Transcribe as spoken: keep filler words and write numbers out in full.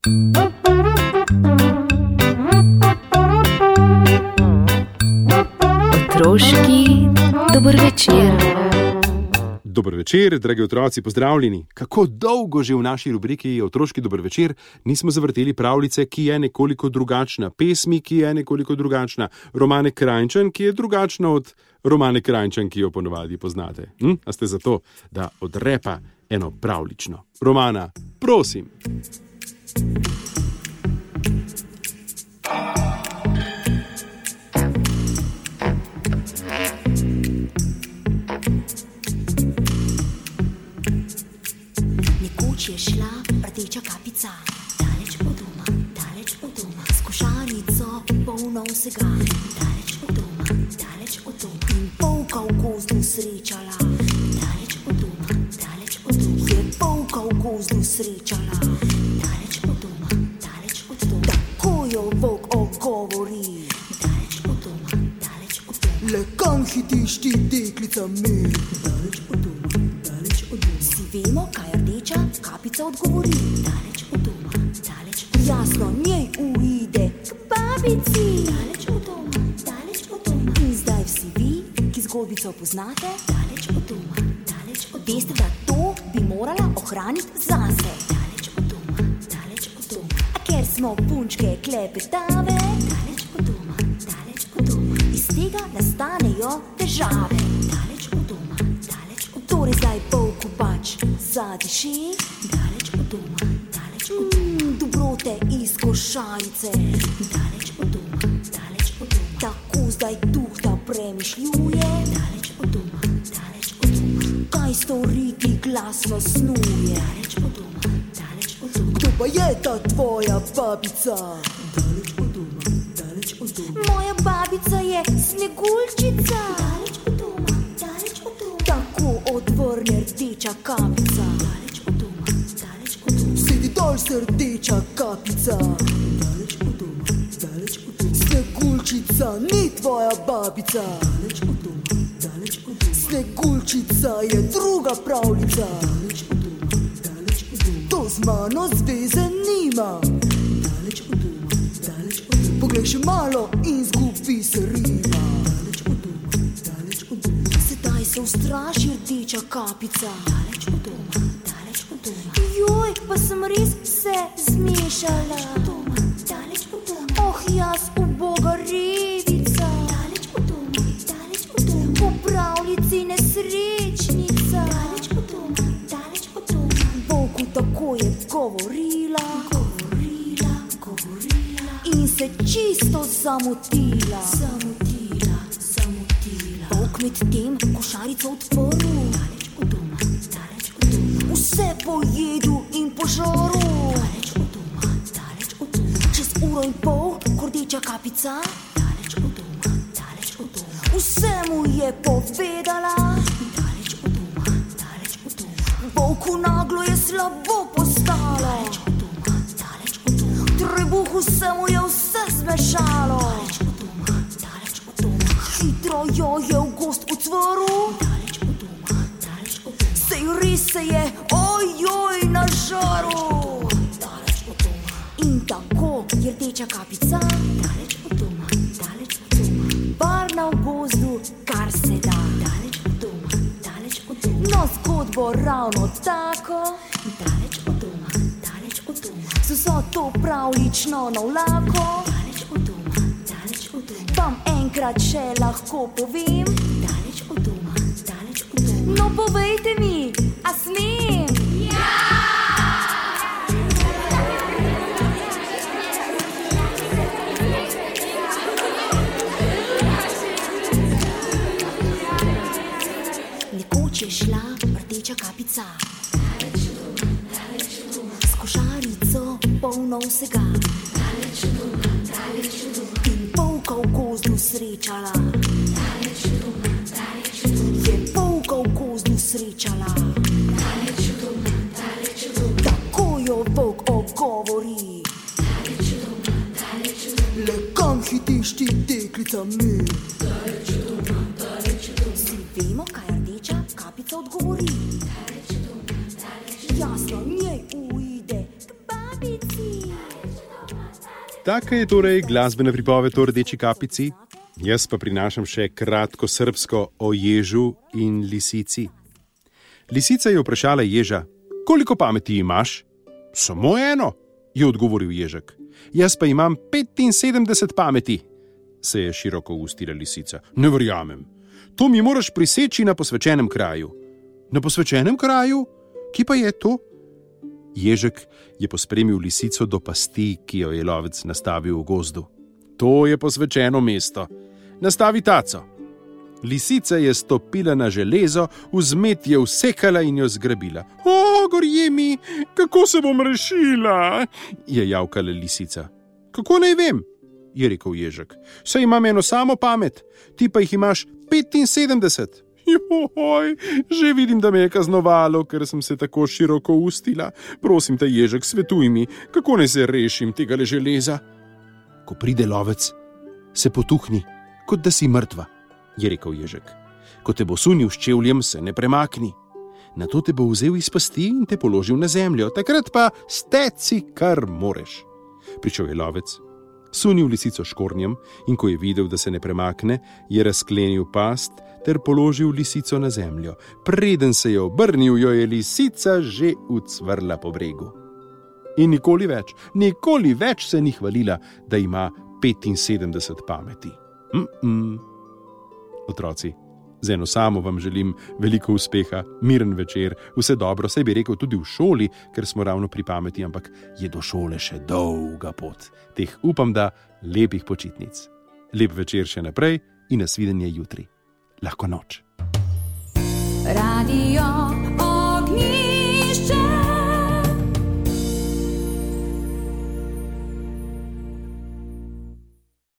Otroški dober večer. Dober večer, dragi otroci, pozdravljeni. Kako dolgo že v naši rubriki Otroški dober večer nismo zavrteli pravljice, ki je nekoliko drugačna, pesmi, ki je nekoliko drugačna, Romane Krajnčan, ki je drugačna od Romane Krajnčan, ki jo ponovadi poznate. Hm? A ste za to, da od repa eno pravlično. Romana, prosim. Je šla rdeča kapica daleč od doma, daleč od doma, s košarico polno vsega, daleč od doma, daleč od doma, in polka v gozdu srečala, daleč od doma, daleč od doma, je polka v gozdu srečala, daleč od doma, daleč od doma, tako jo volk ogovori, daleč od doma, daleč od doma, le kam hitiš ti, deklica mi, daleč od doma, daleč od doma, si vemo, kaj rdeča kapica odgovori, daleč od doma, daleč od doma. Jasno, njej uide k babici, daleč od doma, daleč od doma. In zdaj vsi vi, ki zgodbico poznate, daleč od doma, daleč od doma. Veste, da to bi morala ohraniti zase, daleč od doma, daleč od doma. A ker smo punčke klepetave, daleč od doma, daleč od doma. Iz tega nastanejo težave, daleč od doma, daleč od doma. Torej zdaj polku pač zadiši, daleč od doma, daleč od doma. Mm, dobrote iz košarice, daleč od doma, daleč od doma. Tako zdaj tuhta premišljuje, daleč od doma, daleč od doma. Kaj storiti glasno snuje, daleč od doma, daleč od doma. Kdo pa je ta tvoja babica, daleč od doma, daleč od doma. Moja babica je Sneguljčica, daleč od doma, daleč od doma. Tako odvrne rdeča kapica, daleč od doma, daleč od doma. Sedi dol, srdeča kapica, daleč od doma, daleč od doma. Sneguljčica ni tvoja babica, daleč od doma, daleč od doma. Sneguljčica je druga pravljica, daleč od doma, daleč od doma. To z mano zveze nima, daleč od doma, daleč od doma. Poglej še malo in zgubi se rima, daleč od doma, daleč od doma. Sedaj se ustraši rdeča kapica, daleč od doma, daleč od doma. Joj, pa sem res se zmešala, daleč od doma, daleč od doma. Oh, jaz uboga revica, daleč od doma, daleč od doma. Po pravljici nesrečnica, daleč od doma, daleč od doma. Volku tako je govorila, govorila, govorila. In se čisto zamotila, zamotila, zamotila. Volk med tem košarico odprl, daleč od doma, daleč od doma. Vse pojedu in požaru, daleč od doma, daleč od doma. Čez uro in pol, rdeča kapica, daleč od doma, daleč od doma. Vse mu je povedala, daleč od doma, daleč od doma. Volku naglo je slabo postalo, daleč od doma, daleč od doma. Trebuhu se mu je vse zmešalo, daleč od doma, daleč od doma. Hitro jo je v gozd ucvrl, daleč od doma, daleč od doma. Sej res se je, ojoj, nažaril, daleč od doma. In tako je rdeča kapica, daleč od doma, daleč od doma. Varna v gozdu, kar se da, daleč od doma, daleč od doma. No, zgodbo ravno tako, daleč od doma, daleč od doma. Z vso to pravlično navlako, daleč od doma, daleč od doma. Vam enkrat še lahko povem, daleč od doma, daleč od doma. No, povejte mi, a smem? Ja! Nekoč je šla rdeča kapica, daleč od doma, daleč od doma. S košarico polno vsega, daleč od doma, daleč od doma. In polka v gozdu srečala, daleč od doma, daleč od doma. Je polka v gozdu srečala, daleč od doma, daleč od doma. Tako jo volk ogovori, daleč od doma, daleč od doma. Le kam hitiš ti, deklica mi, daleč od doma, daleč od doma. Si vemo, kaj rdeča kapica odgovori, daleč od doma, daleč od doma. Jasno, njej uide k babici. Taka je torej glasbena pripoved o Rdeči kapici. Jaz pa prinašam še kratko srbsko o ježu in lisici. Lisica je vprašala ježa: koliko pameti imaš? Samo eno, je odgovoril ježek. Jaz pa imam petinsedemdeset pameti, se je široko ustila lisica. Ne verjamem. To mi moraš priseči na posvečenem kraju. Na posvečenem kraju? Kje pa je to? Ježek je pospremil lisico do pasti, ki jo je lovec nastavil v gozdu. To je posvečeno mesto. Nastavi taco. Lisica je stopila na železo, vzmet je vsekala in jo zgrabila. O, gorje mi, kako se bom rešila, je javkala lisica. Kako naj vem, je rekel ježek. Saj imam eno samo pamet, ti pa jih imaš petinsedemdeset. Joj, že vidim, da me je kaznovalo, ker sem se tako široko ustila. Prosim te, ježek, svetuj mi, kako naj se rešim tega železa. Ko pride lovec, se potuhni, kot da si mrtva, je rekel ježek. Ko te bo sunil s čevljem, se ne premakni. Nato te bo vzel iz pasti in te položil na zemljo, takrat pa steci, kar moreš. Prišel je lovec, sunil lisico škornjem in ko je videl, da se ne premakne, je razklenil past ter položil lisico na zemljo. Preden se je obrnil, jo je lisica že ucvrla po bregu. In nikoli več, nikoli več se ni hvalila, da ima petinsedemdeset pameti. Mm-mm. Otroci, z eno samo vam želim veliko uspeha, miren večer, vse dobro, saj bi rekel tudi v šoli, ker smo ravno pri pameti, ampak je do šole še dolga pot. Teh upam, da lepih počitnic. Lep večer še naprej in nasvidenje jutri. Lahko noč. Radio